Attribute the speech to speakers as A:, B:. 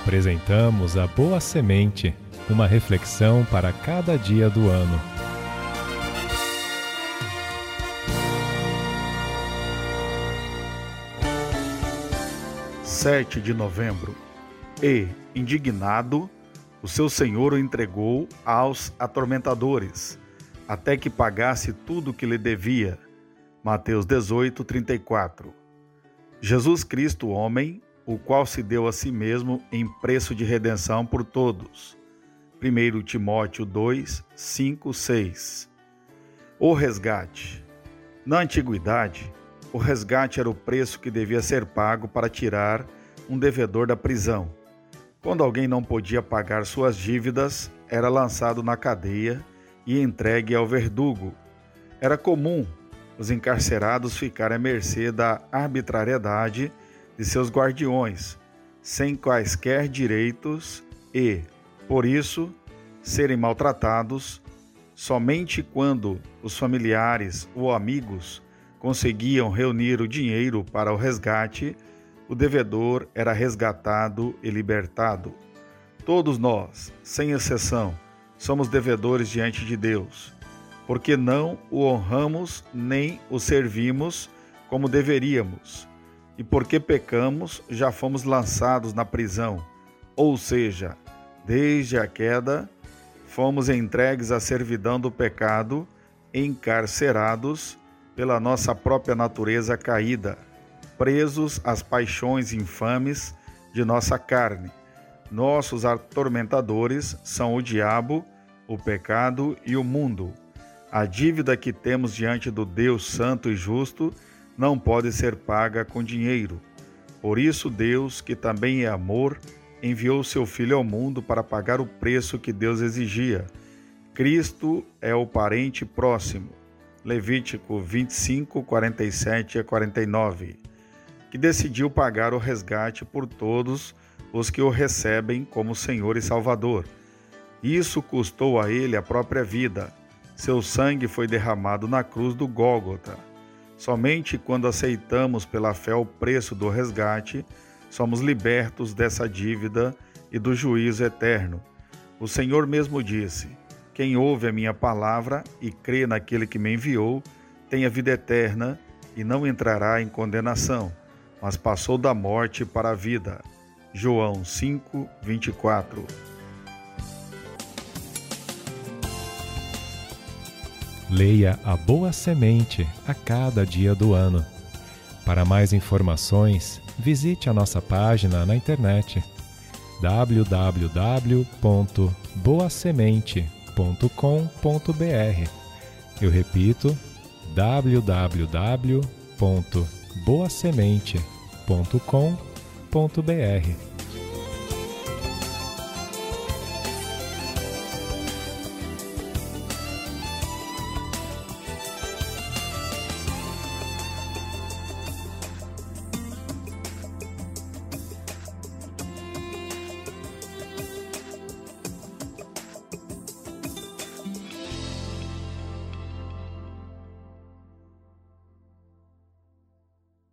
A: Apresentamos a Boa Semente, uma reflexão para cada dia do ano.
B: (7 de novembro). E, indignado, o seu senhor o entregou aos atormentadores, até que pagasse tudo o que lhe devia. Mateus 18, 34. Jesus Cristo, homem, o qual se deu a si mesmo em preço de redenção por todos. 1 Timóteo 2, 5, 6. O resgate. Na antiguidade, o resgate era o preço que devia ser pago para tirar um devedor da prisão. Quando alguém não podia pagar suas dívidas, era lançado na cadeia e entregue ao verdugo. Era comum os encarcerados ficarem à mercê da arbitrariedade de seus guardiões, sem quaisquer direitos e, por isso, serem maltratados. Somente quando os familiares ou amigos conseguiam reunir o dinheiro para o resgate, o devedor era resgatado e libertado. Todos nós, sem exceção, somos devedores diante de Deus, porque não o honramos nem o servimos como deveríamos. E porque pecamos, já fomos lançados na prisão, ou seja, desde a queda, fomos entregues à servidão do pecado, encarcerados pela nossa própria natureza caída, presos às paixões infames de nossa carne. Nossos atormentadores são o diabo, o pecado e o mundo. A dívida que temos diante do Deus Santo e Justo não pode ser paga com dinheiro. Por isso Deus, que também é amor, enviou seu Filho ao mundo para pagar o preço que Deus exigia. Cristo é o parente próximo. Levítico 25, 47 a 49. Que decidiu pagar o resgate por todos os que o recebem como Senhor e Salvador. Isso custou a ele a própria vida. Seu sangue foi derramado na cruz do Gólgota. Somente quando aceitamos pela fé o preço do resgate, somos libertos dessa dívida e do juízo eterno. O Senhor mesmo disse: quem ouve a minha palavra e crê naquele que me enviou, tem a vida eterna e não entrará em condenação, mas passou da morte para a vida. João 5, 24.
A: Leia a Boa Semente a cada dia do ano. Para mais informações, visite a nossa página na internet www.boasemente.com.br. Eu repito, www.boasemente.com.br.